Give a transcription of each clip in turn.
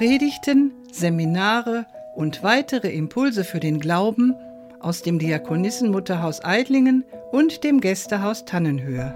Predigten, Seminare und weitere Impulse für den Glauben aus dem Diakonissenmutterhaus Eidlingen und dem Gästehaus Tannenhöhe.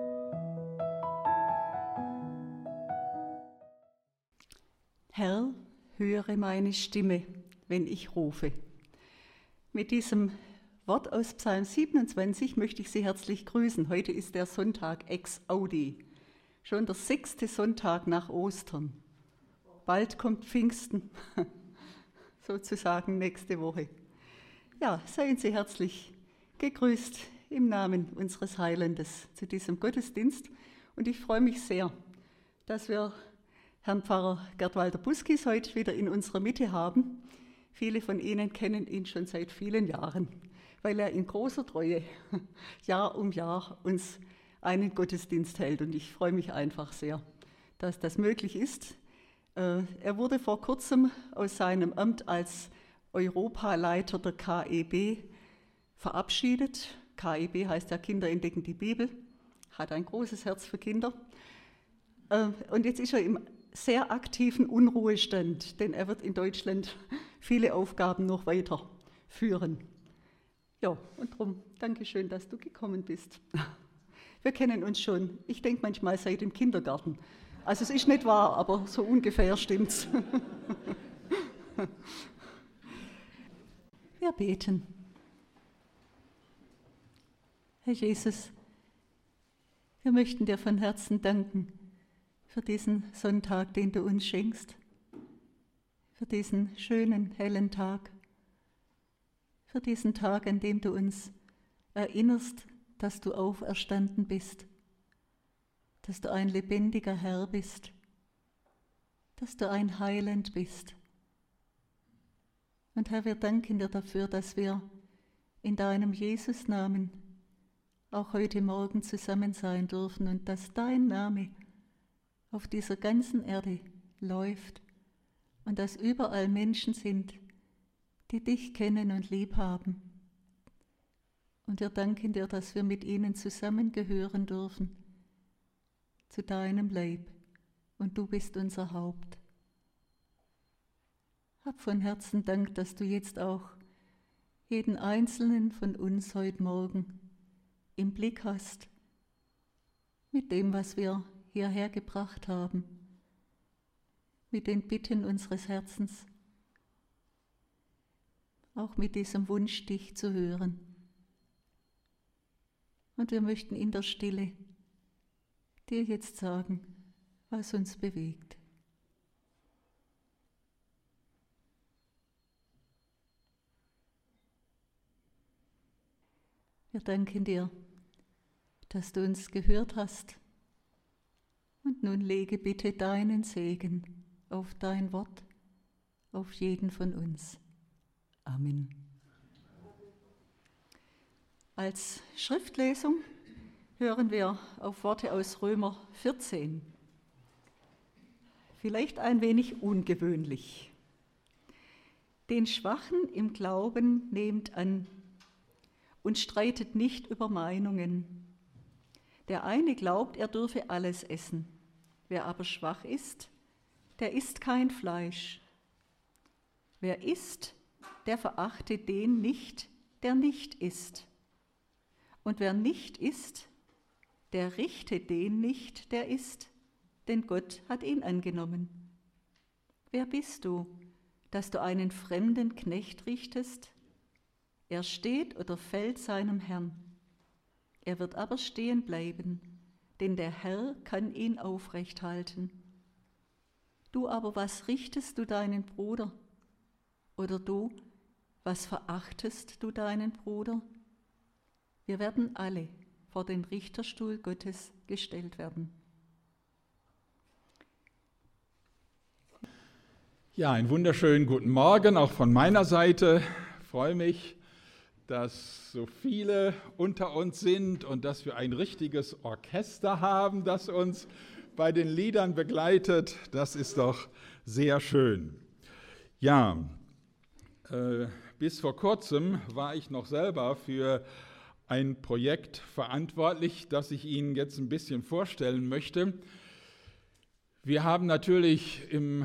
Herr, höre meine Stimme, wenn ich rufe. Mit diesem Wort aus Psalm 27 möchte ich Sie herzlich grüßen. Heute ist der Sonntag ex Audi, schon der 6. Sonntag nach Ostern. Bald kommt Pfingsten, sozusagen nächste Woche. Ja, seien Sie herzlich gegrüßt im Namen unseres Heilandes zu diesem Gottesdienst. Und ich freue mich sehr, dass wir Herrn Pfarrer Gerd Walter Buskis heute wieder in unserer Mitte haben. Viele von Ihnen kennen ihn schon seit vielen Jahren, weil er in großer Treue Jahr um Jahr uns einen Gottesdienst hält. Und ich freue mich einfach sehr, dass das möglich ist. Er wurde vor kurzem aus seinem Amt als Europaleiter der KEB verabschiedet. KEB heißt ja Kinder entdecken die Bibel, hat ein großes Herz für Kinder. Und jetzt ist er im sehr aktiven Unruhestand, denn er wird in Deutschland viele Aufgaben noch weiterführen. Ja, und darum Dankeschön, dass du gekommen bist. Wir kennen uns schon, ich denke manchmal seit dem Kindergarten. Also es ist nicht wahr, aber so ungefähr stimmt's. Wir beten. Herr Jesus, wir möchten dir von Herzen danken für diesen Sonntag, den du uns schenkst, für diesen schönen, hellen Tag, für diesen Tag, an dem du uns erinnerst, dass du auferstanden bist, dass du ein lebendiger Herr bist, dass du ein Heiland bist. Und Herr, wir danken dir dafür, dass wir in deinem Jesus-Namen auch heute Morgen zusammen sein dürfen und dass dein Name auf dieser ganzen Erde läuft und dass überall Menschen sind, die dich kennen und lieb haben. Und wir danken dir, dass wir mit ihnen zusammengehören dürfen zu deinem Leib und du bist unser Haupt. Hab von Herzen Dank, dass du jetzt auch jeden Einzelnen von uns heute Morgen im Blick hast mit dem, was wir hierher gebracht haben, mit den Bitten unseres Herzens, auch mit diesem Wunsch, dich zu hören. Und wir möchten in der Stille dir jetzt sagen, was uns bewegt. Wir danken dir, dass du uns gehört hast. Und nun lege bitte deinen Segen auf dein Wort, auf jeden von uns. Amen. Als Schriftlesung hören wir auf Worte aus Römer 14. Vielleicht ein wenig ungewöhnlich. Den Schwachen im Glauben nehmt an und streitet nicht über Meinungen. Der eine glaubt, er dürfe alles essen. Wer aber schwach ist, der isst kein Fleisch. Wer isst, der verachte den nicht, der nicht isst. Und wer nicht isst, der richte den nicht, der isst, denn Gott hat ihn angenommen. Wer bist du, dass du einen fremden Knecht richtest? Er steht oder fällt seinem Herrn. Er wird aber stehen bleiben, denn der Herr kann ihn aufrecht halten. Du aber, was richtest du deinen Bruder? Oder du, was verachtest du deinen Bruder? Wir werden alle vor den Richterstuhl Gottes gestellt werden. Ja, einen wunderschönen guten Morgen auch von meiner Seite. Ich freue mich, dass so viele unter uns sind und dass wir ein richtiges Orchester haben, das uns bei den Liedern begleitet. Das ist doch sehr schön. Ja, bis vor kurzem war ich noch selber für ein Projekt verantwortlich, das ich Ihnen jetzt ein bisschen vorstellen möchte. Wir haben natürlich im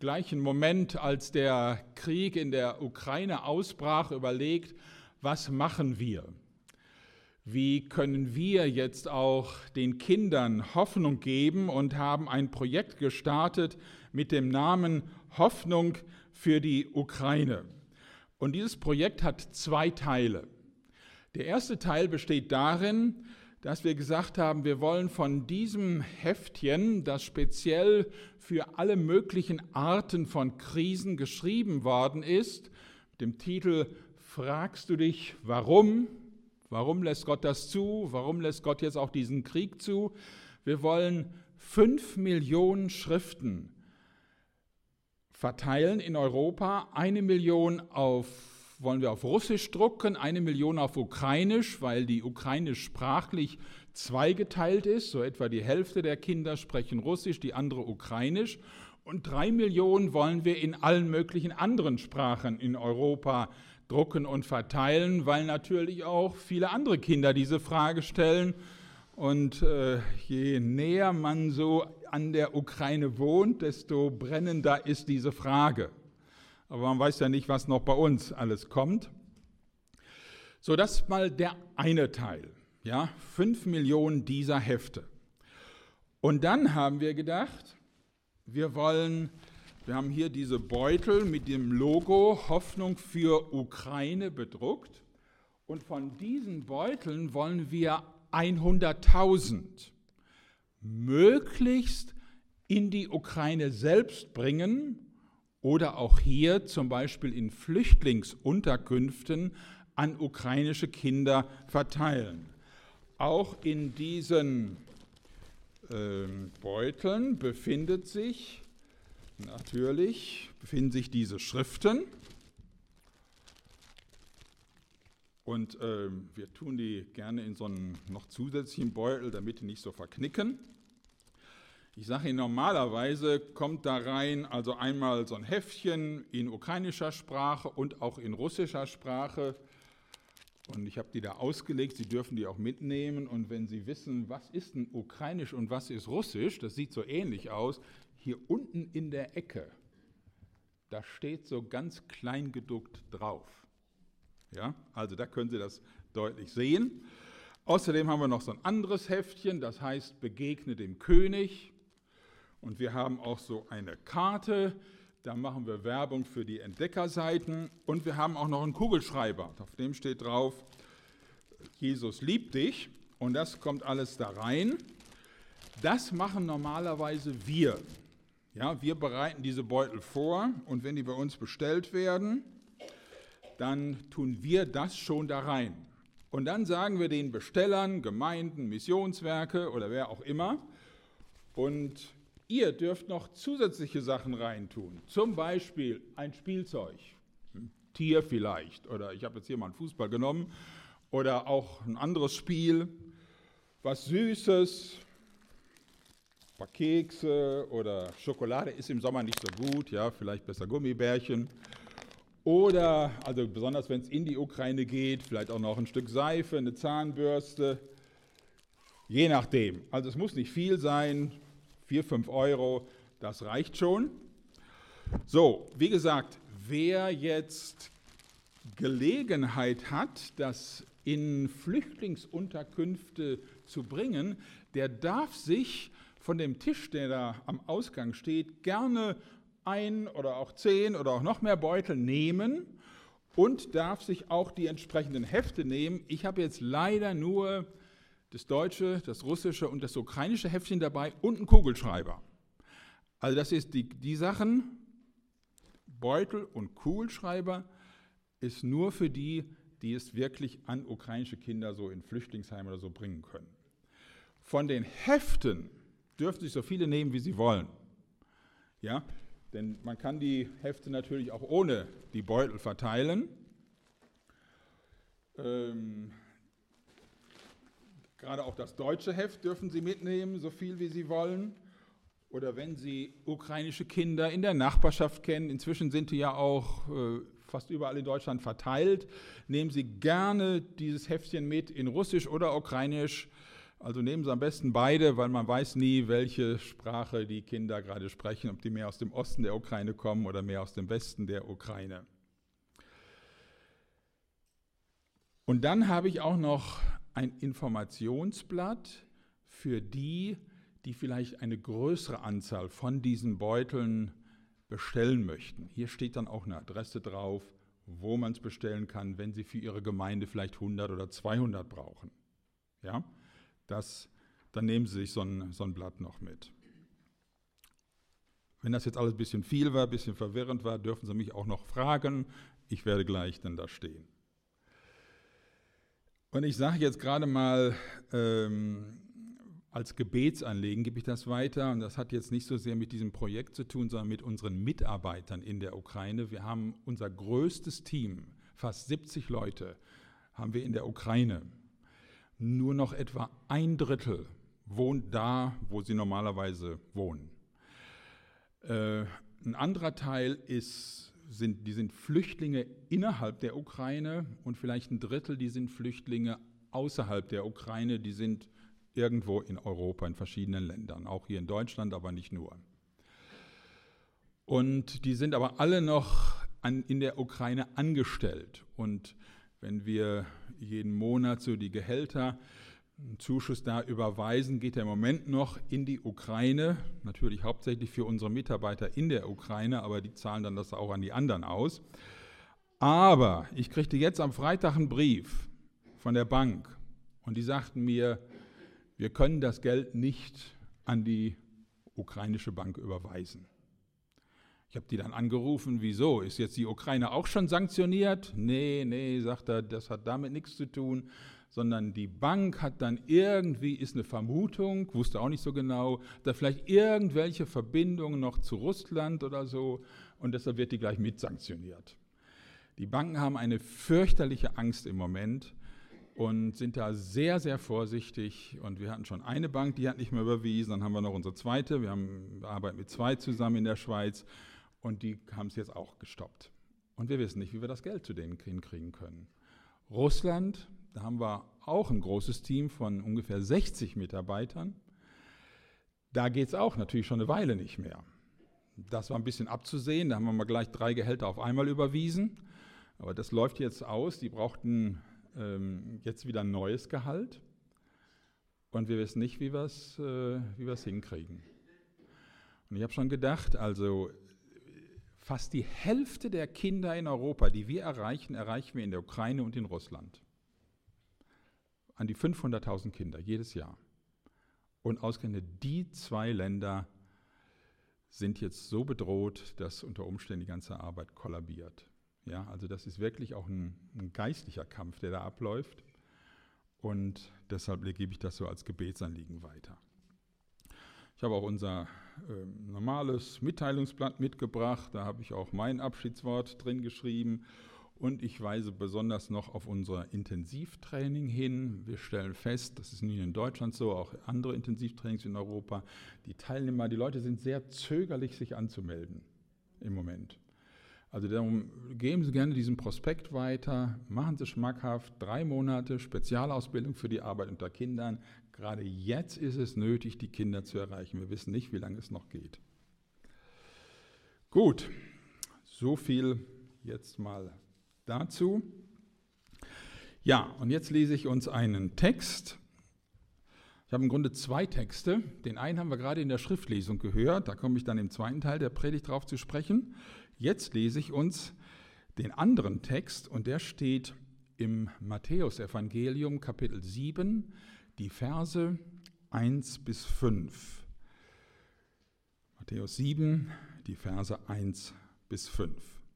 gleichen Moment, als der Krieg in der Ukraine ausbrach, überlegt, was machen wir? Wie können wir jetzt auch den Kindern Hoffnung geben und haben ein Projekt gestartet mit dem Namen Hoffnung für die Ukraine. Und dieses Projekt hat 2 Teile. Der erste Teil besteht darin, dass wir gesagt haben, wir wollen von diesem Heftchen, das speziell für alle möglichen Arten von Krisen geschrieben worden ist, mit dem Titel Fragst du dich, warum? Warum lässt Gott das zu? Warum lässt Gott jetzt auch diesen Krieg zu? Wir wollen 5 Millionen Schriften verteilen in Europa. 1 Million wollen wir auf Russisch drucken, 1 Million auf Ukrainisch, weil die Ukrainisch sprachlich zweigeteilt ist. So etwa die Hälfte der Kinder sprechen Russisch, die andere Ukrainisch. Und 3 Millionen wollen wir in allen möglichen anderen Sprachen in Europa drucken und verteilen, weil natürlich auch viele andere Kinder diese Frage stellen. Und je näher man so an der Ukraine wohnt, desto brennender ist diese Frage. Aber man weiß ja nicht, was noch bei uns alles kommt. So, das ist mal der eine Teil. Ja, 5 Millionen dieser Hefte. Und dann haben wir gedacht, wir haben hier diese Beutel mit dem Logo Hoffnung für Ukraine bedruckt. Und von diesen Beuteln wollen wir 100.000 möglichst in die Ukraine selbst bringen oder auch hier zum Beispiel in Flüchtlingsunterkünften an ukrainische Kinder verteilen. Auch in diesen Beuteln befinden sich diese Schriften. Und wir tun die gerne in so einen noch zusätzlichen Beutel, damit die nicht so verknicken. Ich sage Ihnen, normalerweise kommt da rein also einmal so ein Heftchen in ukrainischer Sprache und auch in russischer Sprache. Und ich habe die da ausgelegt, Sie dürfen die auch mitnehmen. Und wenn Sie wissen, was ist denn ukrainisch und was ist russisch, das sieht so ähnlich aus, hier unten in der Ecke, da steht so ganz klein gedruckt drauf. Ja, also da können Sie das deutlich sehen. Außerdem haben wir noch so ein anderes Heftchen, das heißt Begegne dem König. Und wir haben auch so eine Karte, da machen wir Werbung für die Entdeckerseiten. Und wir haben auch noch einen Kugelschreiber, auf dem steht drauf, Jesus liebt dich. Und das kommt alles da rein. Das machen normalerweise wir. Ja, wir bereiten diese Beutel vor und wenn die bei uns bestellt werden, dann tun wir das schon da rein. Und dann sagen wir den Bestellern, Gemeinden, Missionswerke oder wer auch immer, und ihr dürft noch zusätzliche Sachen reintun. Zum Beispiel ein Spielzeug, ein Tier vielleicht, oder ich habe jetzt hier mal einen Fußball genommen, oder auch ein anderes Spiel, was Süßes, ein paar Kekse oder Schokolade ist im Sommer nicht so gut, ja, vielleicht besser Gummibärchen. Oder, also besonders wenn es in die Ukraine geht, vielleicht auch noch ein Stück Seife, eine Zahnbürste, je nachdem. Also es muss nicht viel sein, 4, 5 Euro, das reicht schon. So, wie gesagt, wer jetzt Gelegenheit hat, das in Flüchtlingsunterkünfte zu bringen, der darf sich von dem Tisch, der da am Ausgang steht, gerne 1 oder auch 10 oder auch noch mehr Beutel nehmen und darf sich auch die entsprechenden Hefte nehmen. Ich habe jetzt leider nur das deutsche, das russische und das ukrainische Heftchen dabei und einen Kugelschreiber. Also das ist die Sachen, Beutel und Kugelschreiber ist nur für die, die es wirklich an ukrainische Kinder so in Flüchtlingsheime oder so bringen können. Von den Heften dürfen sich so viele nehmen, wie sie wollen. Ja, denn man kann die Hefte natürlich auch ohne die Beutel verteilen. Gerade auch das deutsche Heft dürfen Sie mitnehmen, so viel wie Sie wollen. Oder wenn Sie ukrainische Kinder in der Nachbarschaft kennen, inzwischen sind die ja auch fast überall in Deutschland verteilt, nehmen Sie gerne dieses Heftchen mit in Russisch oder Ukrainisch. Also nehmen Sie am besten beide, weil man weiß nie, welche Sprache die Kinder gerade sprechen, ob die mehr aus dem Osten der Ukraine kommen oder mehr aus dem Westen der Ukraine. Und dann habe ich auch noch ein Informationsblatt für die, die vielleicht eine größere Anzahl von diesen Beuteln bestellen möchten. Hier steht dann auch eine Adresse drauf, wo man es bestellen kann, wenn Sie für Ihre Gemeinde vielleicht 100 oder 200 brauchen. Ja, dann nehmen Sie sich so ein Blatt noch mit. Wenn das jetzt alles ein bisschen viel war, ein bisschen verwirrend war, dürfen Sie mich auch noch fragen. Ich werde gleich dann da stehen. Und ich sage jetzt gerade mal, als Gebetsanliegen gebe ich das weiter. Und das hat jetzt nicht so sehr mit diesem Projekt zu tun, sondern mit unseren Mitarbeitern in der Ukraine. Wir haben unser größtes Team, fast 70 Leute, haben wir in der Ukraine. Nur noch etwa 1/3 wohnt da, wo sie normalerweise wohnen. Ein anderer Teil sind Flüchtlinge innerhalb der Ukraine und vielleicht 1/3, die sind Flüchtlinge außerhalb der Ukraine, die sind irgendwo in Europa, in verschiedenen Ländern, auch hier in Deutschland, aber nicht nur. Und die sind aber alle noch in der Ukraine angestellt. Und wenn wir jeden Monat so die Gehälter, einen Zuschuss da überweisen, geht er im Moment noch in die Ukraine, natürlich hauptsächlich für unsere Mitarbeiter in der Ukraine, aber die zahlen dann das auch an die anderen aus. Aber ich kriegte jetzt am Freitag einen Brief von der Bank und die sagten mir, wir können das Geld nicht an die ukrainische Bank überweisen. Ich habe die dann angerufen, wieso? Ist jetzt die Ukraine auch schon sanktioniert? Nee, sagt er, das hat damit nichts zu tun, sondern die Bank hat dann irgendwie, ist eine Vermutung, wusste auch nicht so genau, da vielleicht irgendwelche Verbindungen noch zu Russland oder so und deshalb wird die gleich mit sanktioniert. Die Banken haben eine fürchterliche Angst im Moment und sind da sehr, sehr vorsichtig. Und wir hatten schon eine Bank, die hat nicht mehr überwiesen, dann haben wir noch unsere zweite, wir arbeiten mit 2 zusammen in der Schweiz und die haben es jetzt auch gestoppt. Und wir wissen nicht, wie wir das Geld zu denen hinkriegen können. Russland, da haben wir auch ein großes Team von ungefähr 60 Mitarbeitern. Da geht es auch natürlich schon eine Weile nicht mehr. Das war ein bisschen abzusehen, da haben wir mal gleich 3 Gehälter auf einmal überwiesen. Aber das läuft jetzt aus, die brauchten jetzt wieder ein neues Gehalt. Und wir wissen nicht, wie wir es hinkriegen. Und ich habe schon gedacht, also fast die Hälfte der Kinder in Europa, die wir erreichen wir in der Ukraine und in Russland. An die 500.000 Kinder jedes Jahr. Und ausgerechnet die 2 Länder sind jetzt so bedroht, dass unter Umständen die ganze Arbeit kollabiert. Ja, also das ist wirklich auch ein geistlicher Kampf, der da abläuft. Und deshalb gebe ich das so als Gebetsanliegen weiter. Ich habe auch unser normales Mitteilungsblatt mitgebracht. Da habe ich auch mein Abschiedswort drin geschrieben. Und ich weise besonders noch auf unser Intensivtraining hin. Wir stellen fest, das ist nicht nur in Deutschland so, auch andere Intensivtrainings in Europa, die Teilnehmer, die Leute sind sehr zögerlich, sich anzumelden im Moment. Also darum geben Sie gerne diesen Prospekt weiter, machen Sie schmackhaft, 3 Monate Spezialausbildung für die Arbeit unter Kindern. Gerade jetzt ist es nötig, die Kinder zu erreichen. Wir wissen nicht, wie lange es noch geht. Gut, so viel jetzt mal dazu. Ja, und jetzt lese ich uns einen Text. Ich habe im Grunde 2 Texte. Den einen haben wir gerade in der Schriftlesung gehört. Da komme ich dann im zweiten Teil der Predigt drauf zu sprechen. Jetzt lese ich uns den anderen Text und der steht im Matthäusevangelium Kapitel 7, die Verse 1 bis 5. Matthäus 7, die Verse 1 bis 5.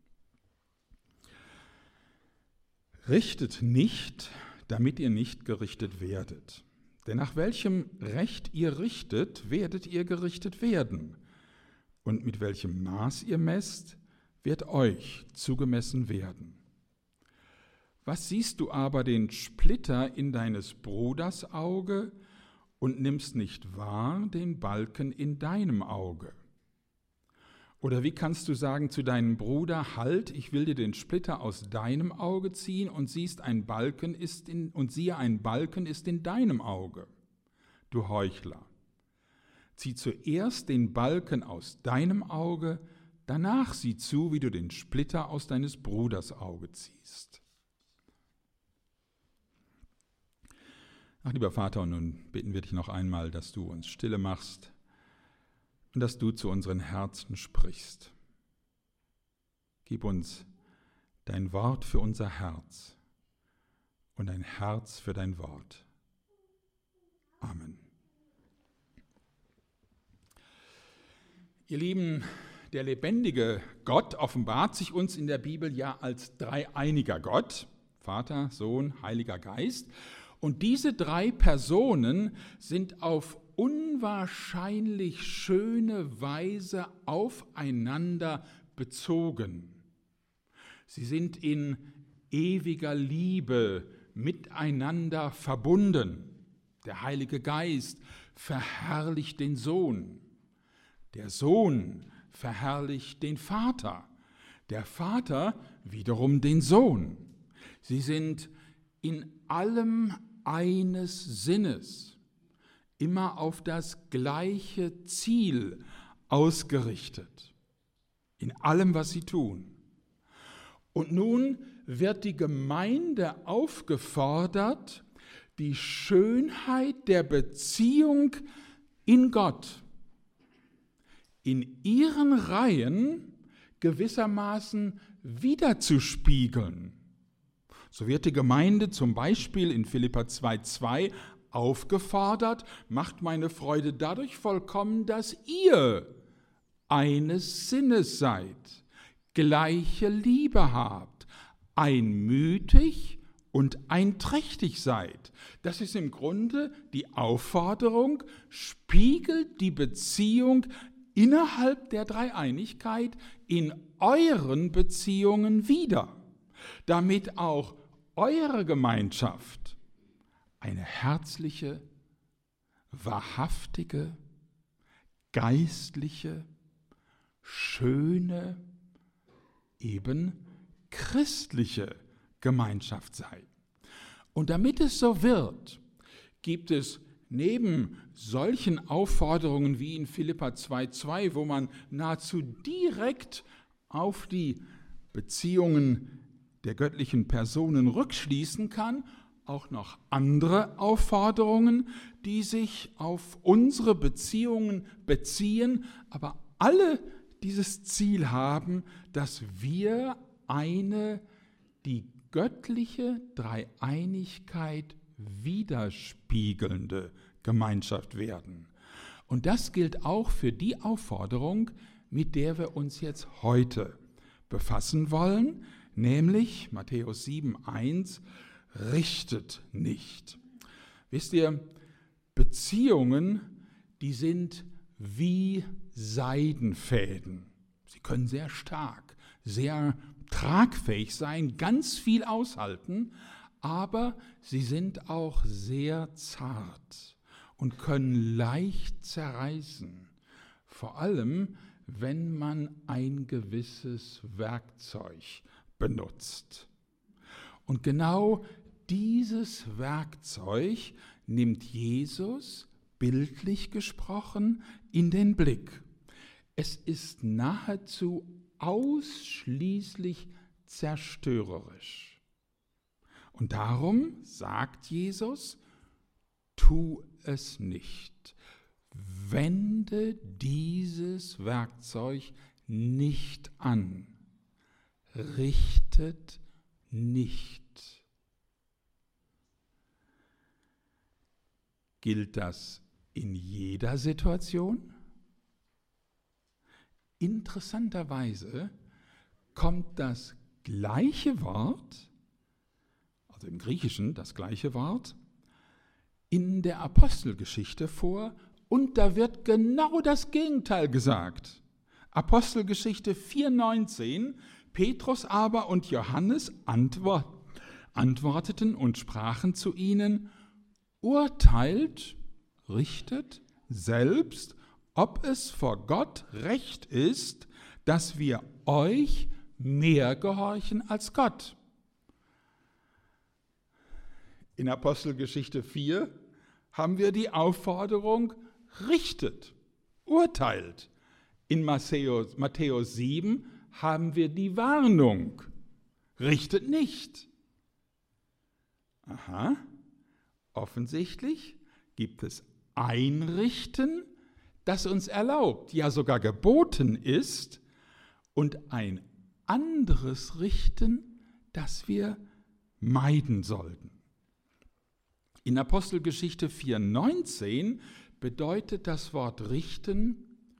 Richtet nicht, damit ihr nicht gerichtet werdet. Denn nach welchem Recht ihr richtet, werdet ihr gerichtet werden. Und mit welchem Maß ihr messt, wird euch zugemessen werden. Was siehst du aber den Splitter in deines Bruders Auge und nimmst nicht wahr den Balken in deinem Auge? Oder wie kannst du sagen zu deinem Bruder, halt, ich will dir den Splitter aus deinem Auge ziehen und siehe, ein Balken ist in deinem Auge? du Heuchler. Zieh zuerst den Balken aus deinem Auge, danach sieh zu, wie du den Splitter aus deines Bruders Auge ziehst. Ach, lieber Vater, nun bitten wir dich noch einmal, dass du uns Stille machst und dass du zu unseren Herzen sprichst. Gib uns dein Wort für unser Herz und ein Herz für dein Wort. Amen. Ihr Lieben, der lebendige Gott offenbart sich uns in der Bibel ja als dreieiniger Gott, Vater, Sohn, Heiliger Geist. Und diese drei Personen sind auf unwahrscheinlich schöne Weise aufeinander bezogen. Sie sind in ewiger Liebe miteinander verbunden. Der Heilige Geist verherrlicht den Sohn. Der Sohn verherrlicht den Vater. Der Vater wiederum den Sohn. Sie sind in allem eines Sinnes, immer auf das gleiche Ziel ausgerichtet, in allem, was sie tun. Und nun wird die Gemeinde aufgefordert, die Schönheit der Beziehung in Gott in ihren Reihen gewissermaßen wiederzuspiegeln. So wird die Gemeinde zum Beispiel in Philipper 2,2 aufgefordert, macht meine Freude dadurch vollkommen, dass ihr eines Sinnes seid, gleiche Liebe habt, einmütig und einträchtig seid. Das ist im Grunde die Aufforderung, spiegelt die Beziehung innerhalb der Dreieinigkeit in euren Beziehungen wider, damit auch eure Gemeinschaft eine herzliche, wahrhaftige, geistliche, schöne, eben christliche Gemeinschaft sei. Und damit es so wird, gibt es neben solchen Aufforderungen wie in Philipper 2,2, wo man nahezu direkt auf die Beziehungen der göttlichen Personen rückschließen kann, auch noch andere Aufforderungen, die sich auf unsere Beziehungen beziehen, aber alle dieses Ziel haben, dass wir die göttliche Dreieinigkeit widerspiegelnde Gemeinschaft werden. Und das gilt auch für die Aufforderung, mit der wir uns jetzt heute befassen wollen, nämlich Matthäus 7,1, richtet nicht. Wisst ihr, Beziehungen, die sind wie Seidenfäden. Sie können sehr stark, sehr tragfähig sein, ganz viel aushalten, aber sie sind auch sehr zart und können leicht zerreißen, vor allem wenn man ein gewisses Werkzeug benutzt. Und genau dieses Werkzeug nimmt Jesus, bildlich gesprochen, in den Blick. Es ist nahezu ausschließlich zerstörerisch. Und darum sagt Jesus, tu es nicht. Wende dieses Werkzeug nicht an. Richtet nicht. Gilt das in jeder Situation? Interessanterweise kommt das gleiche Wort, also im Griechischen das gleiche Wort, in der Apostelgeschichte vor und da wird genau das Gegenteil gesagt. Apostelgeschichte 4,19, Petrus aber und Johannes antworteten und sprachen zu ihnen, urteilt, richtet selbst, ob es vor Gott recht ist, dass wir euch mehr gehorchen als Gott. In Apostelgeschichte 4 haben wir die Aufforderung, richtet, urteilt. In Matthäus 7 haben wir die Warnung, richtet nicht. Aha, offensichtlich gibt es ein Richten, das uns erlaubt, ja sogar geboten ist, und ein anderes Richten, das wir meiden sollten. In Apostelgeschichte 4,19 bedeutet das Wort richten,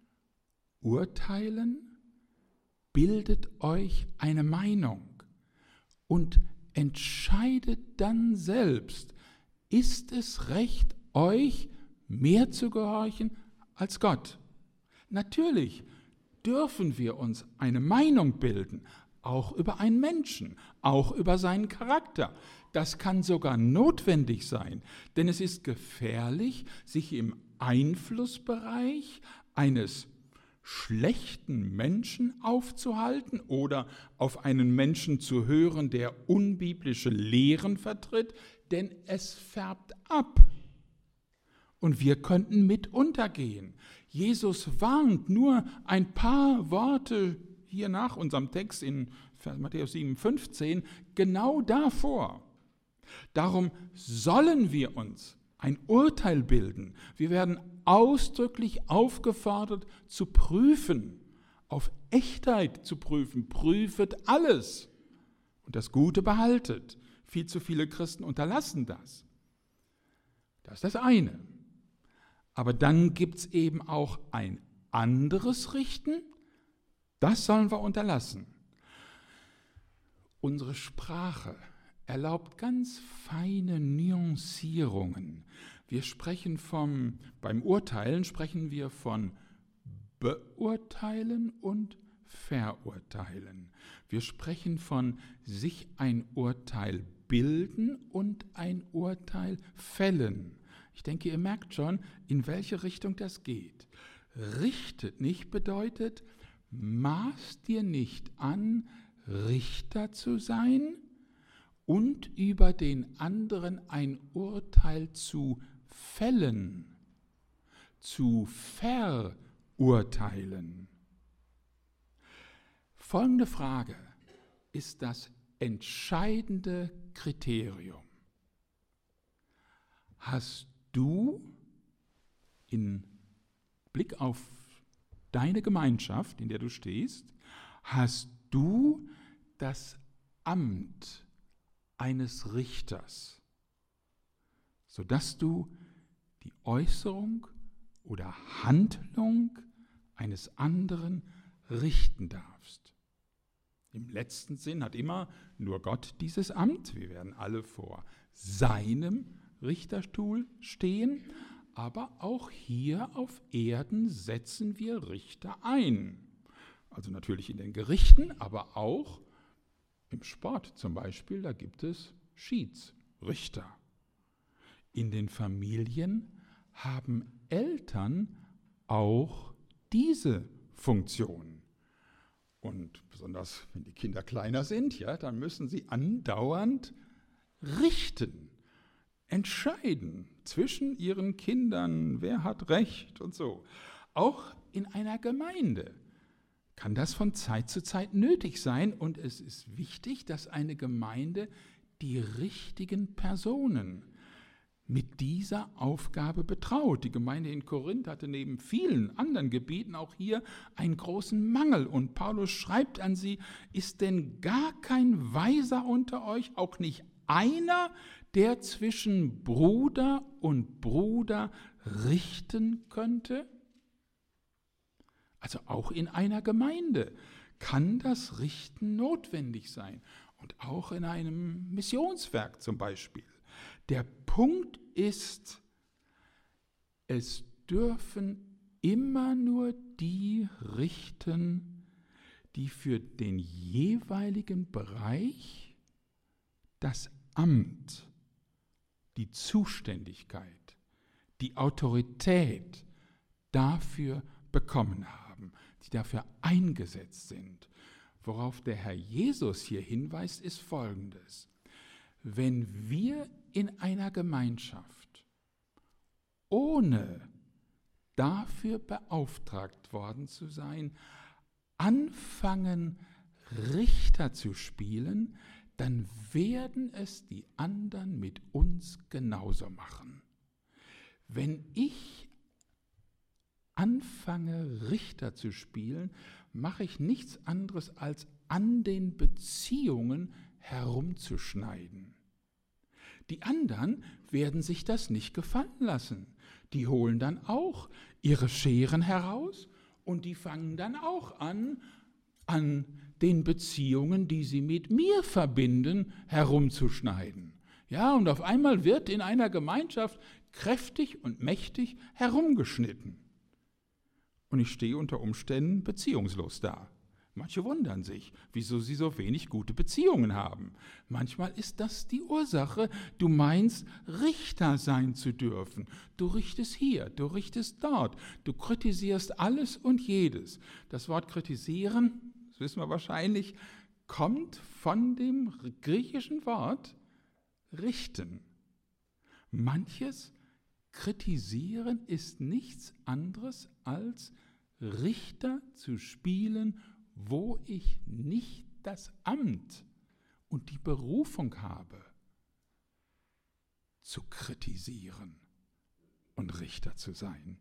urteilen, bildet euch eine Meinung und entscheidet dann selbst, ist es recht, euch mehr zu gehorchen als Gott. Natürlich dürfen wir uns eine Meinung bilden, auch über einen Menschen, auch über seinen Charakter. Das kann sogar notwendig sein, denn es ist gefährlich, sich im Einflussbereich eines schlechten Menschen aufzuhalten oder auf einen Menschen zu hören, der unbiblische Lehren vertritt, denn es färbt ab. Und wir könnten mit untergehen. Jesus warnt nur ein paar Worte hier nach unserem Text in Matthäus 7,15 genau davor. Darum sollen wir uns ein Urteil bilden. Wir werden ausdrücklich aufgefordert zu prüfen, auf Echtheit zu prüfen. Prüfet alles und das Gute behaltet. Viel zu viele Christen unterlassen das. Das ist das eine. Aber dann gibt es eben auch ein anderes Richten, das sollen wir unterlassen. Unsere Sprache erlaubt ganz feine Nuancierungen. Wir sprechen beim Urteilen sprechen wir von beurteilen und verurteilen. Wir sprechen von sich ein Urteil bilden und ein Urteil fällen. Ich denke, ihr merkt schon, in welche Richtung das geht. Richtet nicht bedeutet, maß dir nicht an, Richter zu sein und über den anderen ein Urteil zu fällen, zu verurteilen. Folgende Frage ist das entscheidende Kriterium. Hast du in Blick auf deine Gemeinschaft, in der du stehst, hast du das Amt eines Richters, sodass du die Äußerung oder Handlung eines anderen richten darfst? Im letzten Sinn hat immer nur Gott dieses Amt. Wir werden alle vor seinem Richterstuhl stehen, aber auch hier auf Erden setzen wir Richter ein. Also natürlich in den Gerichten, aber auch im Sport zum Beispiel, da gibt es Schiedsrichter. In den Familien haben Eltern auch diese Funktion. Und besonders wenn die Kinder kleiner sind, ja, dann müssen sie andauernd richten, entscheiden zwischen ihren Kindern, wer hat Recht und so. Auch in einer Gemeinde kann das von Zeit zu Zeit nötig sein und es ist wichtig, dass eine Gemeinde die richtigen Personen mit dieser Aufgabe betraut. Die Gemeinde in Korinth hatte neben vielen anderen Gebieten auch hier einen großen Mangel. Und Paulus schreibt an sie, ist denn gar kein Weiser unter euch, auch nicht einer, der zwischen Bruder und Bruder richten könnte? Also auch in einer Gemeinde kann das Richten notwendig sein. Und auch in einem Missionswerk zum Beispiel. Der Punkt ist, es dürfen immer nur die richten, die für den jeweiligen Bereich das Amt, die Zuständigkeit, die Autorität dafür bekommen haben, die dafür eingesetzt sind. Worauf der Herr Jesus hier hinweist, ist Folgendes. Wenn wir in einer Gemeinschaft ohne dafür beauftragt worden zu sein, anfangen, Richter zu spielen, dann werden es die anderen mit uns genauso machen. Wenn ich anfange, Richter zu spielen, mache ich nichts anderes, als an den Beziehungen herumzuschneiden. Die anderen werden sich das nicht gefallen lassen. Die holen dann auch ihre Scheren heraus und die fangen dann auch an den Beziehungen, die sie mit mir verbinden, herumzuschneiden. Ja, und auf einmal wird in einer Gemeinschaft kräftig und mächtig herumgeschnitten. Und ich stehe unter Umständen beziehungslos da. Manche wundern sich, wieso sie so wenig gute Beziehungen haben. Manchmal ist das die Ursache. Du meinst, Richter sein zu dürfen. Du richtest hier, du richtest dort. Du kritisierst alles und jedes. Das Wort kritisieren, das wissen wir wahrscheinlich, kommt von dem griechischen Wort richten. Manches kritisieren ist nichts anderes als Richter zu spielen, wo ich nicht das Amt und die Berufung habe, zu kritisieren und Richter zu sein.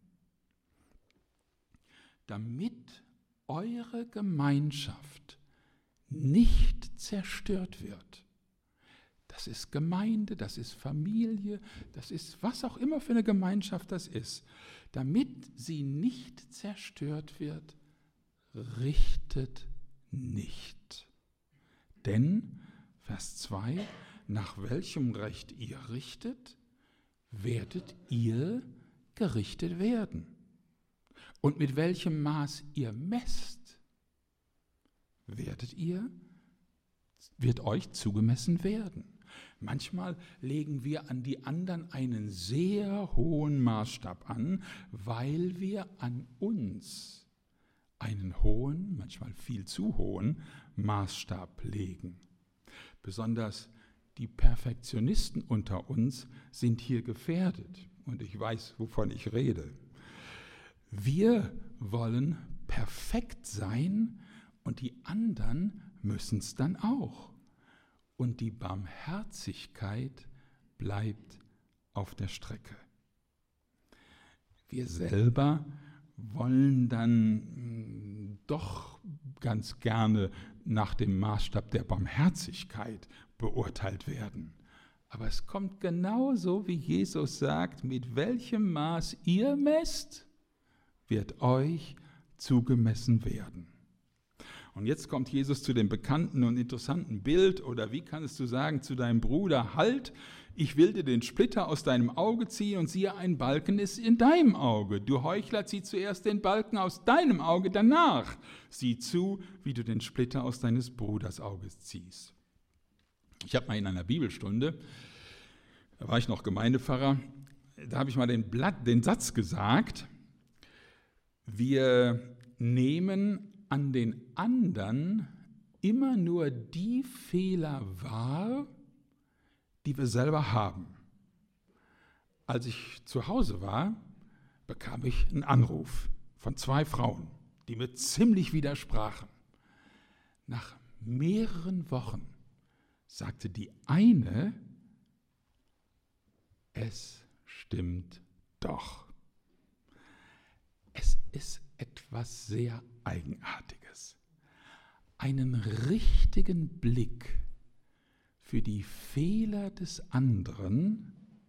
Damit eure Gemeinschaft nicht zerstört wird. Das ist Gemeinde, das ist Familie, das ist was auch immer für eine Gemeinschaft das ist. Damit sie nicht zerstört wird, richtet nicht. Denn, Vers 2, nach welchem Recht ihr richtet, werdet ihr gerichtet werden. Und mit welchem Maß ihr messt, wird euch zugemessen werden. Manchmal legen wir an die anderen einen sehr hohen Maßstab an, weil wir an uns einen hohen, manchmal viel zu hohen Maßstab legen. Besonders die Perfektionisten unter uns sind hier gefährdet. Und ich weiß, wovon ich rede. Wir wollen perfekt sein und die anderen müssen es dann auch. Und die Barmherzigkeit bleibt auf der Strecke. Wir selber wollen dann doch ganz gerne nach dem Maßstab der Barmherzigkeit beurteilt werden. Aber es kommt genauso, wie Jesus sagt, mit welchem Maß ihr messt, wird euch zugemessen werden. Und jetzt kommt Jesus zu dem bekannten und interessanten Bild, oder wie kannst du sagen zu deinem Bruder, halt, ich will dir den Splitter aus deinem Auge ziehen und siehe, ein Balken ist in deinem Auge. Du Heuchler, zieh zuerst den Balken aus deinem Auge, danach sieh zu, wie du den Splitter aus deines Bruders Auge ziehst. Ich habe mal in einer Bibelstunde, da war ich noch Gemeindepfarrer, da habe ich mal den Satz gesagt, wir nehmen an den anderen immer nur die Fehler wahr, die wir selber haben. Als ich zu Hause war, bekam ich einen Anruf von 2 Frauen, die mir ziemlich widersprachen. Nach mehreren Wochen sagte die eine, es stimmt doch. Es ist etwas sehr Eigenartiges. Einen richtigen Blick für die Fehler des anderen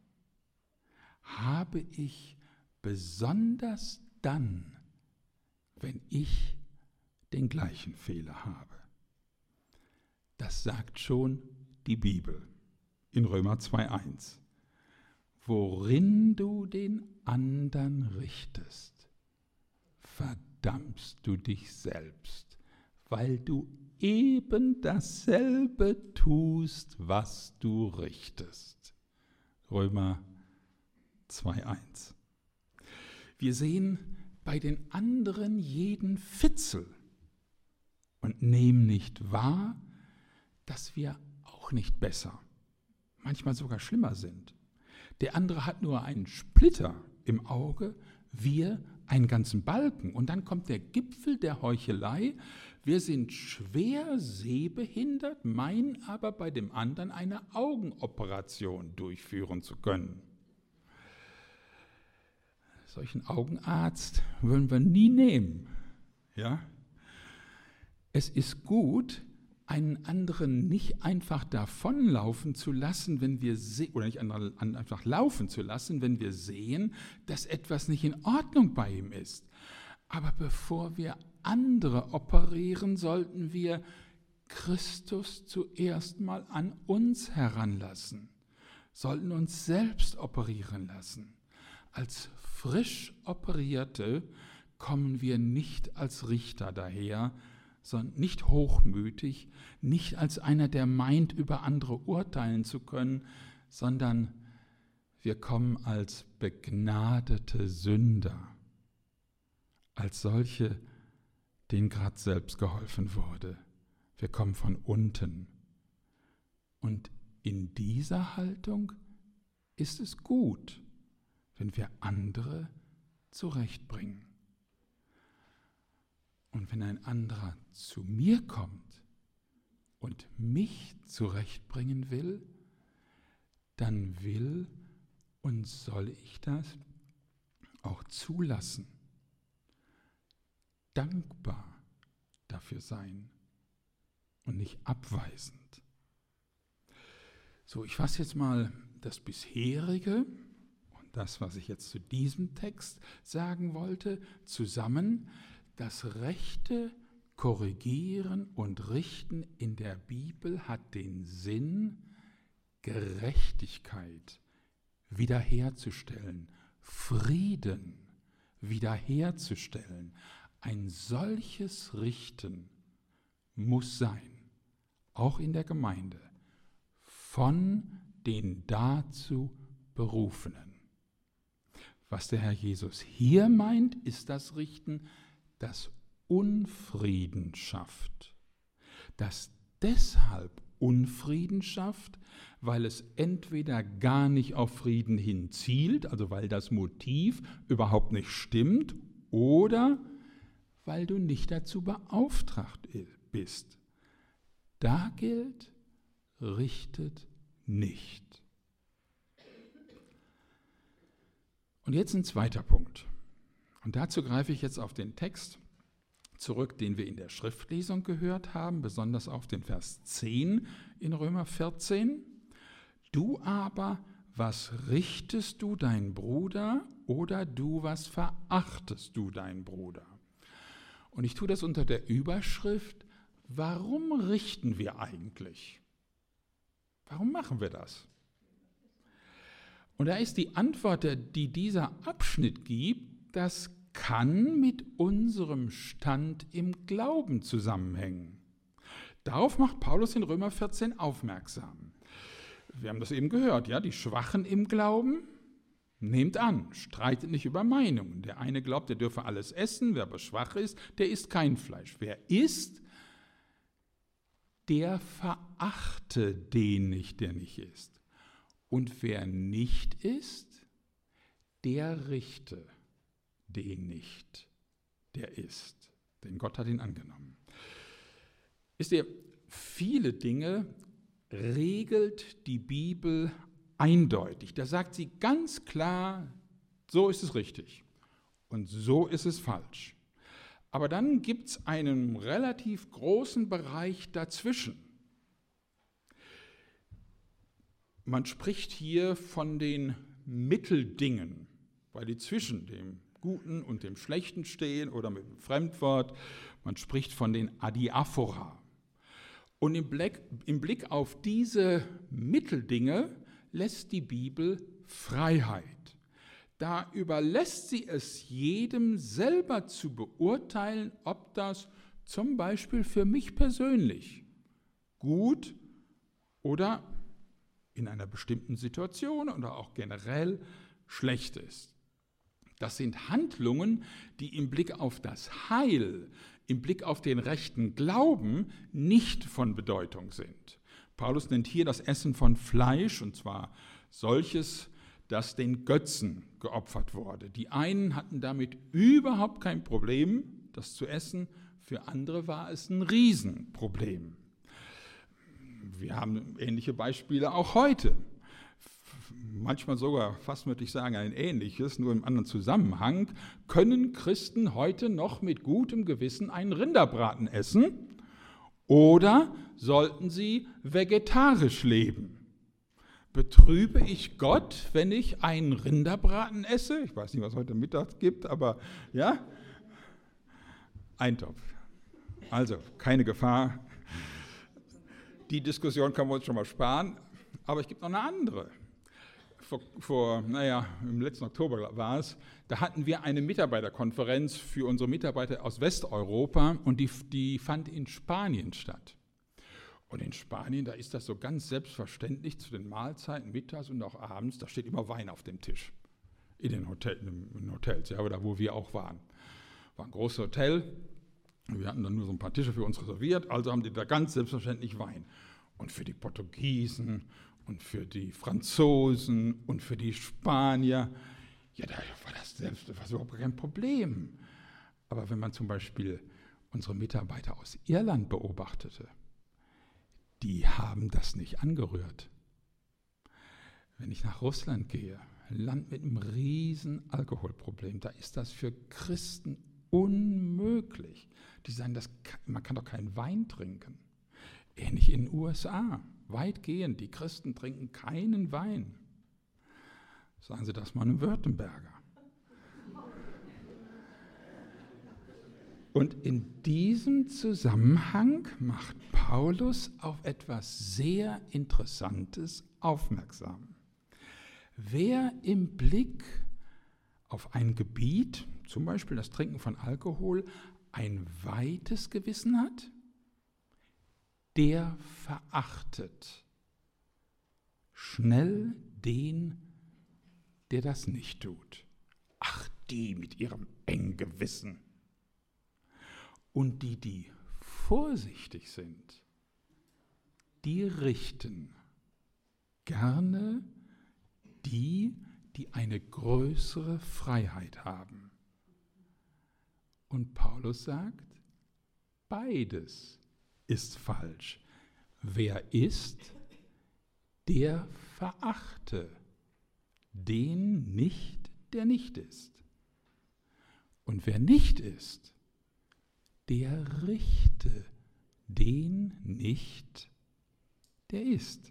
habe ich besonders dann, wenn ich den gleichen Fehler habe. Das sagt schon die Bibel in Römer 2,1. Worin du den anderen richtest, verdammst du dich selbst, weil du eben dasselbe tust, was du richtest. Römer 2,1. Wir sehen bei den anderen jeden Fitzel und nehmen nicht wahr, dass wir auch nicht besser, manchmal sogar schlimmer sind. Der andere hat nur einen Splitter im Auge, wir einen ganzen Balken. Und dann kommt der Gipfel der Heuchelei. Wir sind schwer sehbehindert, meinen aber bei dem anderen eine Augenoperation durchführen zu können. Solchen Augenarzt würden wir nie nehmen. Ja? Es ist gut, einen anderen nicht einfach davonlaufen zu lassen, wenn wir oder nicht einfach laufen zu lassen, wenn wir sehen, dass etwas nicht in Ordnung bei ihm ist. Aber bevor wir andere operieren, sollten wir Christus zuerst mal an uns heranlassen, sollten uns selbst operieren lassen. Als frisch Operierte kommen wir nicht als Richter daher, sondern nicht hochmütig, nicht als einer, der meint, über andere urteilen zu können, sondern wir kommen als begnadete Sünder, als solche, denen gerade selbst geholfen wurde. Wir kommen von unten. Und in dieser Haltung ist es gut, wenn wir andere zurechtbringen. Und wenn ein anderer zu mir kommt und mich zurechtbringen will, dann will und soll ich das auch zulassen, dankbar dafür sein und nicht abweisend. So, ich fasse jetzt mal das bisherige und das, was ich jetzt zu diesem Text sagen wollte, zusammen. Das rechte Korrigieren und Richten in der Bibel hat den Sinn, Gerechtigkeit wiederherzustellen, Frieden wiederherzustellen. Ein solches Richten muss sein, auch in der Gemeinde, von den dazu Berufenen. Was der Herr Jesus hier meint, ist das Richten, das Unfrieden schafft, das deshalb Unfrieden schafft, weil es entweder gar nicht auf Frieden hinzielt, also weil das Motiv überhaupt nicht stimmt, oder weil du nicht dazu beauftragt bist. Da gilt, richtet nicht. Und jetzt ein zweiter Punkt. Und dazu greife ich jetzt auf den Text zurück, den wir in der Schriftlesung gehört haben, besonders auf den Vers 10 in Römer 14. Du aber, was richtest du deinen Bruder, oder du, was verachtest du deinen Bruder? Und ich tue das unter der Überschrift, warum richten wir eigentlich? Warum machen wir das? Und da ist die Antwort, die dieser Abschnitt gibt, das kann mit unserem Stand im Glauben zusammenhängen. Darauf macht Paulus in Römer 14 aufmerksam. Wir haben das eben gehört, ja, die Schwachen im Glauben, nehmt an, streitet nicht über Meinungen. Der eine glaubt, er dürfe alles essen, wer aber schwach ist, der isst kein Fleisch. Wer isst, der verachte den nicht, der nicht isst. Und wer nicht isst, der richte den nicht, der isst. Denn Gott hat ihn angenommen. Wisst ihr, viele Dinge regelt die Bibel eindeutig. Da sagt sie ganz klar, so ist es richtig und so ist es falsch. Aber dann gibt es einen relativ großen Bereich dazwischen. Man spricht hier von den Mitteldingen, weil die zwischen dem Guten und dem Schlechten stehen oder mit dem Fremdwort. Man spricht von den Adiaphora. Und im Blick auf diese Mitteldinge lässt die Bibel Freiheit. Da überlässt sie es jedem selber zu beurteilen, ob das zum Beispiel für mich persönlich gut oder in einer bestimmten Situation oder auch generell schlecht ist. Das sind Handlungen, die im Blick auf das Heil, im Blick auf den rechten Glauben nicht von Bedeutung sind. Paulus nennt hier das Essen von Fleisch, und zwar solches, dass den Götzen geopfert wurde. Die einen hatten damit überhaupt kein Problem, das zu essen, für andere war es ein Riesenproblem. Wir haben ähnliche Beispiele auch heute. Manchmal sogar, fast würde ich sagen, ein ähnliches, nur im anderen Zusammenhang. Können Christen heute noch mit gutem Gewissen einen Rinderbraten essen oder sollten sie vegetarisch leben? Betrübe ich Gott, wenn ich einen Rinderbraten esse? Ich weiß nicht, was heute Mittag gibt, aber ja, Eintopf. Also, keine Gefahr. Die Diskussion können wir uns schon mal sparen, aber es gibt noch eine andere. Im letzten Oktober war es, da hatten wir eine Mitarbeiterkonferenz für unsere Mitarbeiter aus Westeuropa und die fand in Spanien statt. Und in Spanien, da ist das so ganz selbstverständlich zu den Mahlzeiten, mittags und auch abends, da steht immer Wein auf dem Tisch. In den Hotels, ja, oder wo wir auch waren. War ein großes Hotel, wir hatten dann nur so ein paar Tische für uns reserviert, also haben die da ganz selbstverständlich Wein. Und für die Portugiesen und für die Franzosen und für die Spanier, ja, da war das selbst, das war überhaupt kein Problem. Aber wenn man zum Beispiel unsere Mitarbeiter aus Irland beobachtete, die haben das nicht angerührt. Wenn ich nach Russland gehe, ein Land mit einem riesen Alkoholproblem, da ist das für Christen unmöglich. Die sagen, man kann doch keinen Wein trinken. Ähnlich in den USA. Weitgehend, die Christen trinken keinen Wein. Sagen Sie das mal einem Württemberger. Und in diesem Zusammenhang macht Paulus auf etwas sehr Interessantes aufmerksam. Wer im Blick auf ein Gebiet, zum Beispiel das Trinken von Alkohol, ein weites Gewissen hat, der verachtet schnell den, der das nicht tut. Ach, die mit ihrem engen Gewissen. Und die vorsichtig sind, die richten gerne die eine größere Freiheit haben. Und Paulus sagt, beides ist falsch. Wer isst, der verachte den nicht, der nicht isst. Und wer nicht isst, der richte den nicht, der isst.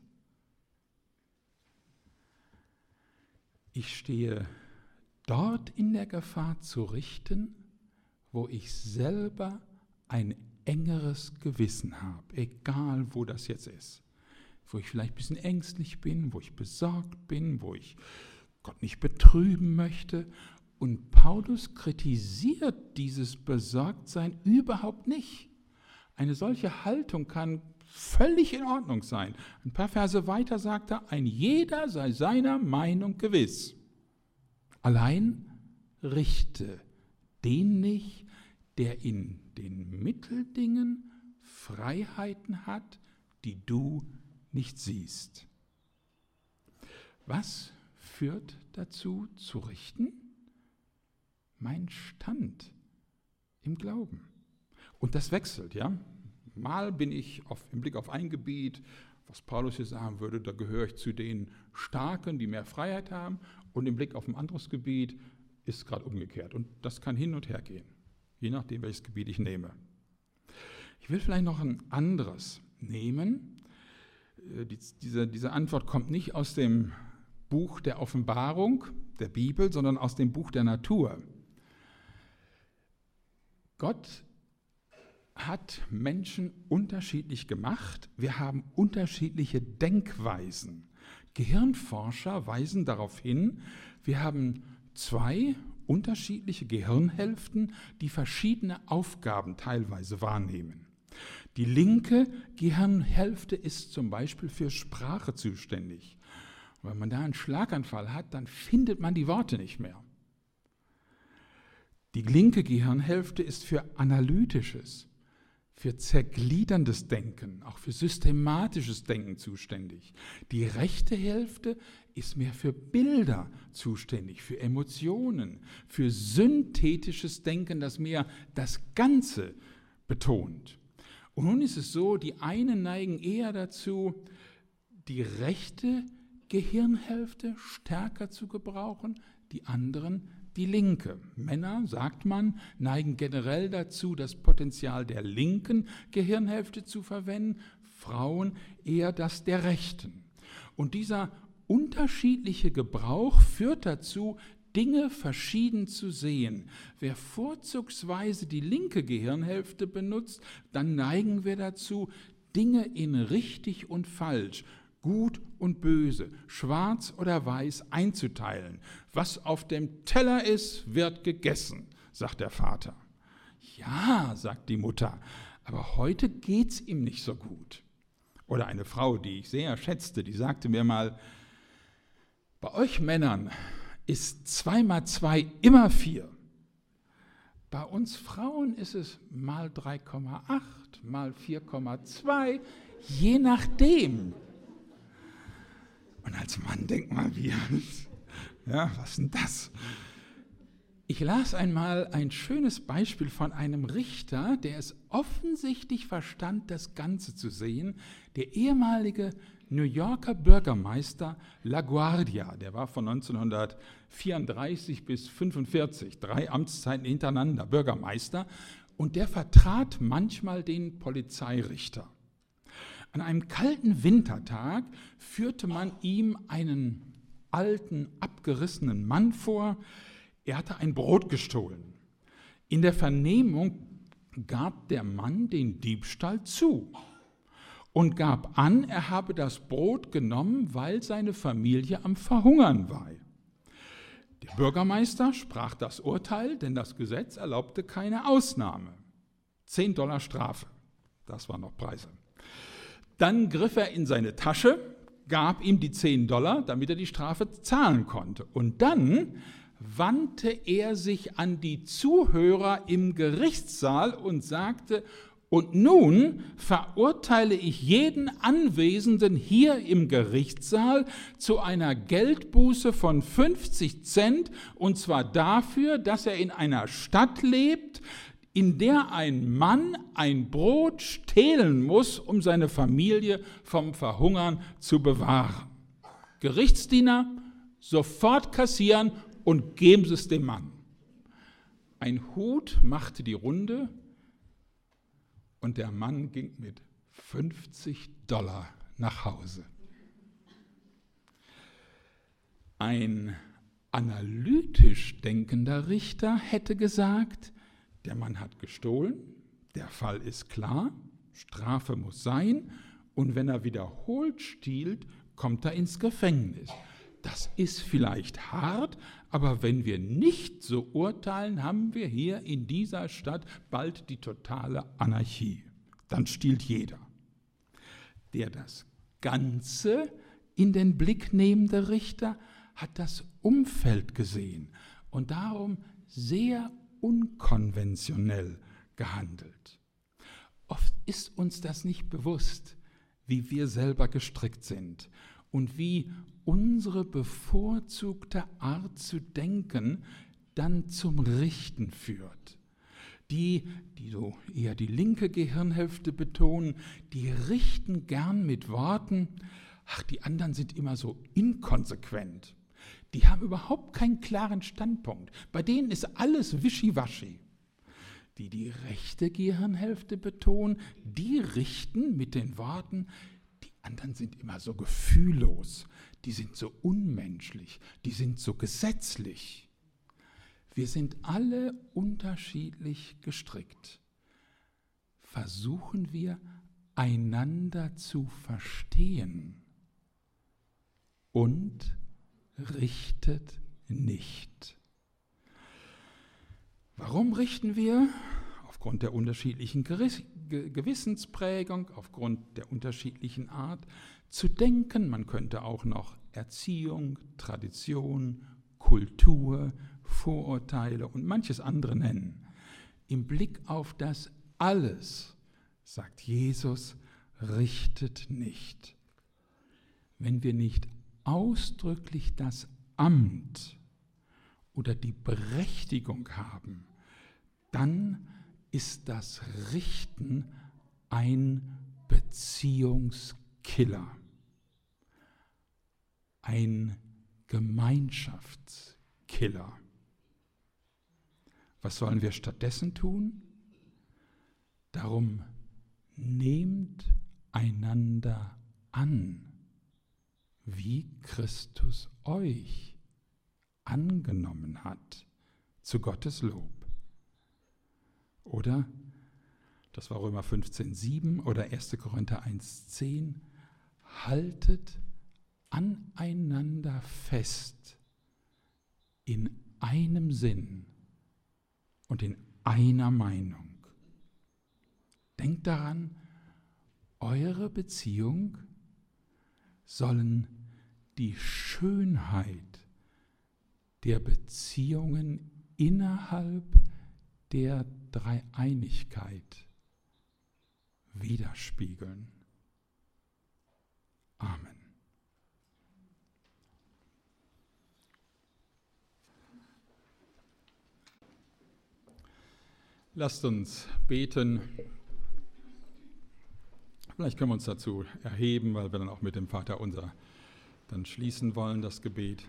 Ich stehe dort in der Gefahr zu richten, wo ich selber ein engeres Gewissen habe, egal wo das jetzt ist. Wo ich vielleicht ein bisschen ängstlich bin, wo ich besorgt bin, wo ich Gott nicht betrüben möchte. Und Paulus kritisiert dieses Besorgtsein überhaupt nicht. Eine solche Haltung kann völlig in Ordnung sein. Ein paar Verse weiter sagt er, ein jeder sei seiner Meinung gewiss. Allein richte den nicht, der in den Mitteldingen Freiheiten hat, die du nicht siehst. Was führt dazu zu richten? Mein Stand im Glauben. Und das wechselt, ja. Mal bin ich im Blick auf ein Gebiet, was Paulus hier sagen würde, da gehöre ich zu den Starken, die mehr Freiheit haben, und im Blick auf ein anderes Gebiet ist es gerade umgekehrt. Und das kann hin und her gehen, je nachdem, welches Gebiet ich nehme. Ich will vielleicht noch ein anderes nehmen. Diese Antwort kommt nicht aus dem Buch der Offenbarung, der Bibel, sondern aus dem Buch der Natur. Gott hat Menschen unterschiedlich gemacht. Wir haben unterschiedliche Denkweisen. Gehirnforscher weisen darauf hin, wir haben 2 unterschiedliche Gehirnhälften, die verschiedene Aufgaben teilweise wahrnehmen. Die linke Gehirnhälfte ist zum Beispiel für Sprache zuständig. Und wenn man da einen Schlaganfall hat, dann findet man die Worte nicht mehr. Die linke Gehirnhälfte ist für Analytisches, für zergliederndes Denken, auch für systematisches Denken zuständig. Die rechte Hälfte ist mehr für Bilder zuständig, für Emotionen, für synthetisches Denken, das mehr das Ganze betont. Und nun ist es so, die einen neigen eher dazu, die rechte Gehirnhälfte stärker zu gebrauchen, die anderen die linke. Männer, sagt man, neigen generell dazu, das Potenzial der linken Gehirnhälfte zu verwenden, Frauen eher das der rechten. Und dieser unterschiedliche Gebrauch führt dazu, Dinge verschieden zu sehen. Wer vorzugsweise die linke Gehirnhälfte benutzt, dann neigen wir dazu, Dinge in richtig und falsch, gut und böse, schwarz oder weiß einzuteilen. Was auf dem Teller ist, wird gegessen, sagt der Vater. Ja, sagt die Mutter, aber heute geht's ihm nicht so gut. Oder eine Frau, die ich sehr schätzte, die sagte mir mal, bei euch Männern ist 2 mal 2 immer 4. Bei uns Frauen ist es mal 3,8, mal 4,2, je nachdem. Und als Mann denkt man, ja, was ist denn das? Ich las einmal ein schönes Beispiel von einem Richter, der es offensichtlich verstand, das Ganze zu sehen. Der ehemalige New Yorker Bürgermeister LaGuardia, der war von 1934 bis 1945, 3 Amtszeiten hintereinander Bürgermeister, und der vertrat manchmal den Polizeirichter. An einem kalten Wintertag führte man ihm einen alten, abgerissenen Mann vor. Er hatte ein Brot gestohlen. In der Vernehmung gab der Mann den Diebstahl zu und gab an, er habe das Brot genommen, weil seine Familie am Verhungern war. Der Bürgermeister sprach das Urteil, denn das Gesetz erlaubte keine Ausnahme. $10 Strafe, das waren noch Preise. Dann griff er in seine Tasche, gab ihm die $10, damit er die Strafe zahlen konnte. Und dann wandte er sich an die Zuhörer im Gerichtssaal und sagte, und nun verurteile ich jeden Anwesenden hier im Gerichtssaal zu einer Geldbuße von 50 Cent, und zwar dafür, dass er in einer Stadt lebt, in der ein Mann ein Brot stehlen muss, um seine Familie vom Verhungern zu bewahren. Gerichtsdiener, sofort kassieren und geben Sie es dem Mann. Ein Hut machte die Runde und der Mann ging mit $50 nach Hause. Ein analytisch denkender Richter hätte gesagt, der Mann hat gestohlen, der Fall ist klar, Strafe muss sein, und wenn er wiederholt stiehlt, kommt er ins Gefängnis. Das ist vielleicht hart, aber wenn wir nicht so urteilen, haben wir hier in dieser Stadt bald die totale Anarchie. Dann stiehlt jeder. Der das Ganze in den Blick nehmende Richter hat das Umfeld gesehen und darum sehr unkonventionell gehandelt. Oft ist uns das nicht bewusst, wie wir selber gestrickt sind und wie unsere bevorzugte Art zu denken dann zum Richten führt. Die so eher die linke Gehirnhälfte betonen, die richten gern mit Worten, ach, die anderen sind immer so inkonsequent. Die haben überhaupt keinen klaren Standpunkt. Bei denen ist alles wischiwaschi. Die rechte Gehirnhälfte betonen, die richten mit den Worten, die anderen sind immer so gefühllos, die sind so unmenschlich, die sind so gesetzlich. Wir sind alle unterschiedlich gestrickt. Versuchen wir, einander zu verstehen und richtet nicht. Warum richten wir? Aufgrund der unterschiedlichen Gewissensprägung, aufgrund der unterschiedlichen Art zu denken. Man könnte auch noch Erziehung, Tradition, Kultur, Vorurteile und manches andere nennen. Im Blick auf das alles sagt Jesus, richtet nicht. Wenn wir nicht ausdrücklich das Amt oder die Berechtigung haben, dann ist das Richten ein Beziehungskiller, ein Gemeinschaftskiller. Was sollen wir stattdessen tun? Darum nehmt einander an, wie Christus euch angenommen hat, zu Gottes Lob. Oder, das war Römer 15,7 oder 1. Korinther 1,10, haltet aneinander fest in einem Sinn und in einer Meinung. Denkt daran, eure Beziehung sollen die Schönheit der Beziehungen innerhalb der Dreieinigkeit widerspiegeln. Amen. Lasst uns beten. Vielleicht können wir uns dazu erheben, weil wir dann auch mit dem Vaterunser dann schließen wollen, das Gebet.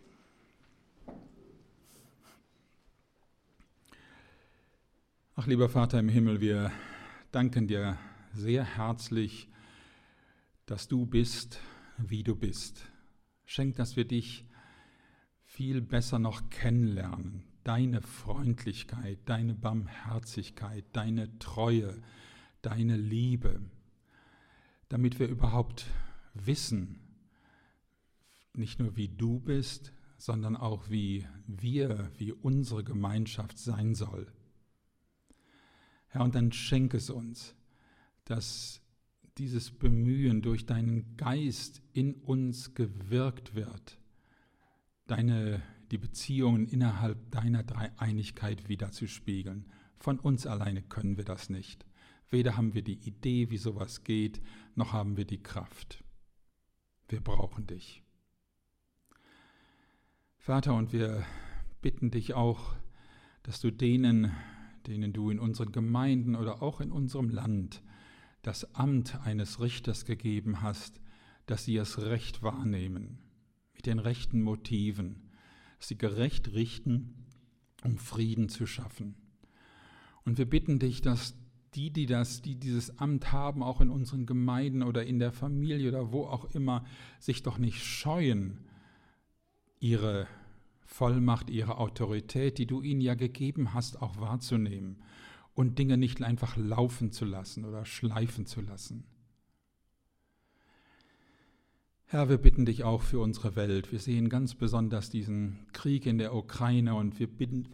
Ach, lieber Vater im Himmel, wir danken dir sehr herzlich, dass du bist, wie du bist. Schenk, dass wir dich viel besser noch kennenlernen. Deine Freundlichkeit, deine Barmherzigkeit, deine Treue, deine Liebe, damit wir überhaupt wissen, nicht nur wie du bist, sondern auch wie unsere Gemeinschaft sein soll. Herr, und dann schenk es uns, dass dieses Bemühen durch deinen Geist in uns gewirkt wird, die Beziehungen innerhalb deiner Dreieinigkeit widerzuspiegeln. Von uns alleine können wir das nicht. Weder haben wir die Idee, wie sowas geht, noch haben wir die Kraft. Wir brauchen dich. Vater, und wir bitten dich auch, dass du denen du in unseren Gemeinden oder auch in unserem Land das Amt eines Richters gegeben hast, dass sie es recht wahrnehmen, mit den rechten Motiven, dass sie gerecht richten, um Frieden zu schaffen. Und wir bitten dich, dass die dieses Amt haben, auch in unseren Gemeinden oder in der Familie oder wo auch immer, sich doch nicht scheuen, ihre Vollmacht, ihre Autorität, die du ihnen ja gegeben hast, auch wahrzunehmen und Dinge nicht einfach laufen zu lassen oder schleifen zu lassen. Herr, wir bitten dich auch für unsere Welt. Wir sehen ganz besonders diesen Krieg in der Ukraine und wir bitten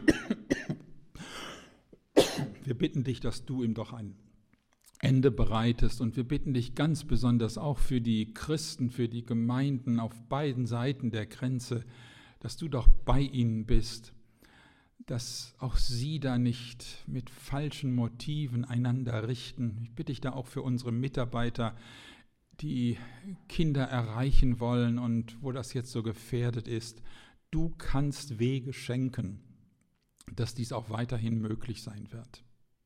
dich, dass du ihm doch ein Ende bereitest, und wir bitten dich ganz besonders auch für die Christen, für die Gemeinden auf beiden Seiten der Grenze, dass du doch bei ihnen bist, dass auch sie da nicht mit falschen Motiven einander richten. Ich bitte dich da auch für unsere Mitarbeiter, die Kinder erreichen wollen und wo das jetzt so gefährdet ist. Du kannst Wege schenken, dass dies auch weiterhin möglich sein wird.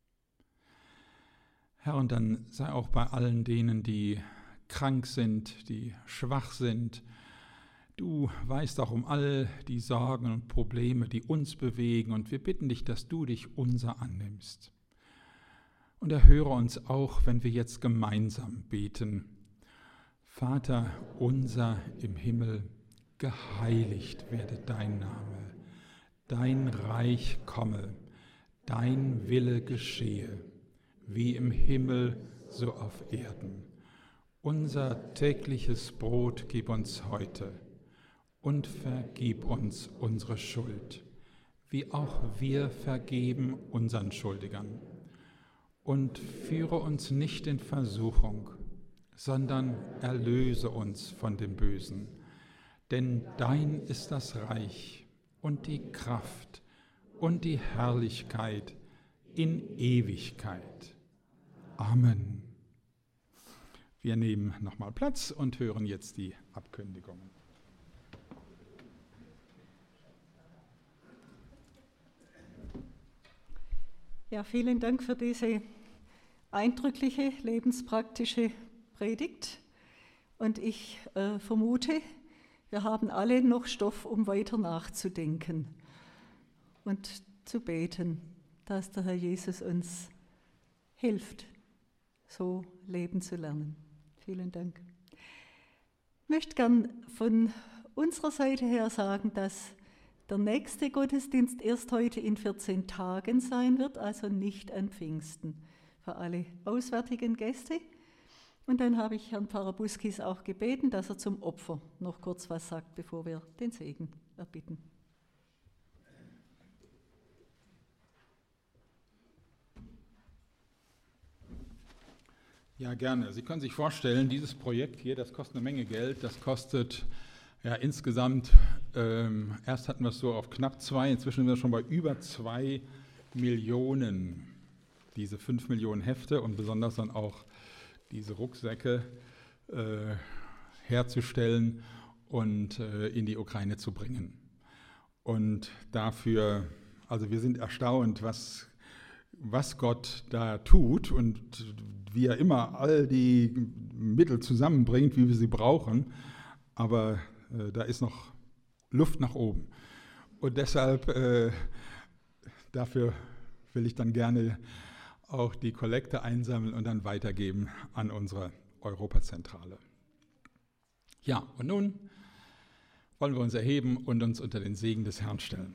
Herr, und dann sei auch bei allen denen, die krank sind, die schwach sind. Du weißt auch um all die Sorgen und Probleme, die uns bewegen, und wir bitten dich, dass du dich unser annimmst. Und erhöre uns auch, wenn wir jetzt gemeinsam beten. Vater unser im Himmel, geheiligt werde dein Name, dein Reich komme, dein Wille geschehe, wie im Himmel, so auf Erden. Unser tägliches Brot gib uns heute und vergib uns unsere Schuld, wie auch wir vergeben unseren Schuldigern. Und führe uns nicht in Versuchung, sondern erlöse uns von dem Bösen. Denn dein ist das Reich und die Kraft und die Herrlichkeit in Ewigkeit. Amen. Wir nehmen nochmal Platz und hören jetzt die Abkündigungen. Ja, vielen Dank für diese eindrückliche, lebenspraktische Predigt. Und ich vermute, wir haben alle noch Stoff, um weiter nachzudenken und zu beten, dass der Herr Jesus uns hilft, so leben zu lernen. Vielen Dank. Ich möchte gern von unserer Seite her sagen, dass der nächste Gottesdienst erst heute in 14 Tagen sein wird, also nicht an Pfingsten, für alle auswärtigen Gäste. Und dann habe ich Herrn Pfarrer Buskis auch gebeten, dass er zum Opfer noch kurz was sagt, bevor wir den Segen erbitten. Ja, gerne. Sie können sich vorstellen, dieses Projekt hier, das kostet eine Menge Geld. Das kostet ja insgesamt, erst hatten wir es so auf knapp 2, inzwischen sind wir schon bei über 2 Millionen. Diese 5 Millionen Hefte und besonders dann auch diese Rucksäcke herzustellen und in die Ukraine zu bringen. Und dafür, also wir sind erstaunt, was Gott da tut und wie er immer all die Mittel zusammenbringt, wie wir sie brauchen. Aber da ist noch Luft nach oben. Und deshalb, dafür will ich dann gerne auch die Kollekte einsammeln und dann weitergeben an unsere Europazentrale. Ja, und nun wollen wir uns erheben und uns unter den Segen des Herrn stellen.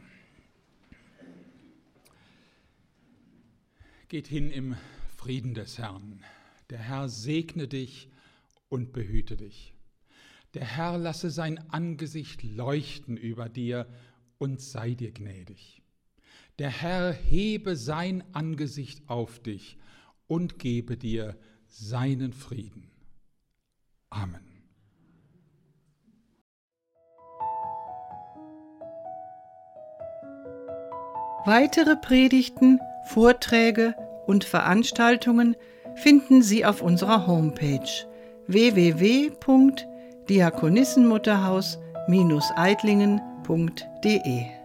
Geht hin im Frieden des Herrn. Der Herr segne dich und behüte dich. Der Herr lasse sein Angesicht leuchten über dir und sei dir gnädig. Der Herr hebe sein Angesicht auf dich und gebe dir seinen Frieden. Amen. Weitere Predigten, Vorträge und Veranstaltungen finden Sie auf unserer Homepage www.diakonissenmutterhaus-eidlingen.de